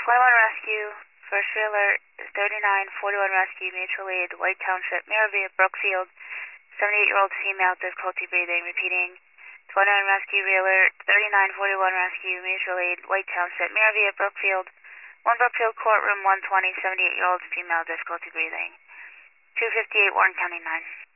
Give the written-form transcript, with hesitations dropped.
21 Rescue, first alert, 3941 Rescue, mutual aid, White Township, Maravilla, Brookfield, 78-year-old female, difficulty breathing, repeating. 21 Rescue, alert, 3941 Rescue, mutual aid, White Township, Maravilla, Brookfield, 1 Brookfield Courtroom, 120, 78-year-old female, difficulty breathing. 258 Warren County 9.